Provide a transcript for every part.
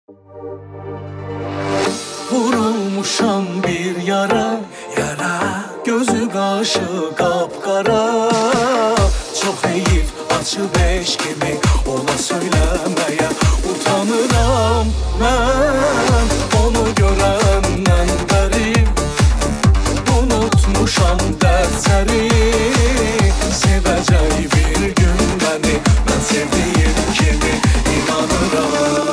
Vurulmuşam bir yara, gözü qaşı qapqara. Çox heyif açıb eşqimi ona söyləməyə utanıram mən. Onu görəndən bəri unutmuşam dərsəri. Sevəcək bir gün məni, mən sevdiyim kimi inanıram.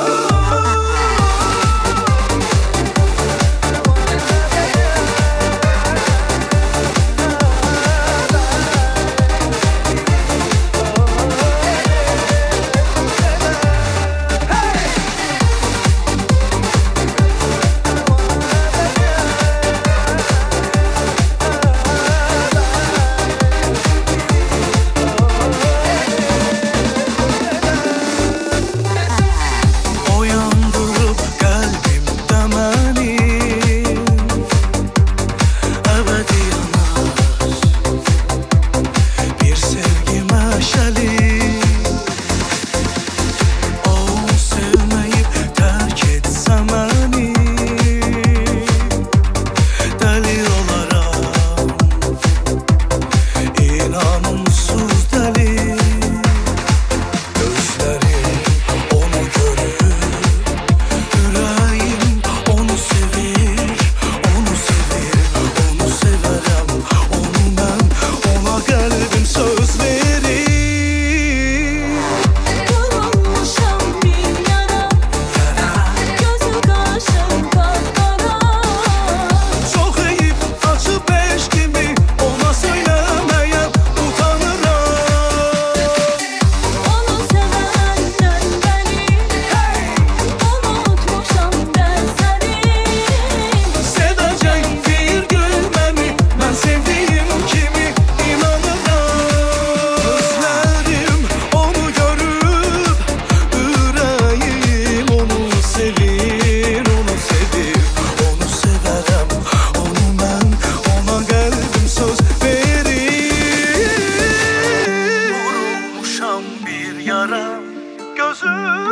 Gözü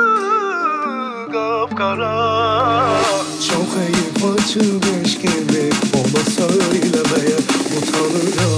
qapqara. Çox heyif açıb eşqimi ona söyləməyə utanıram.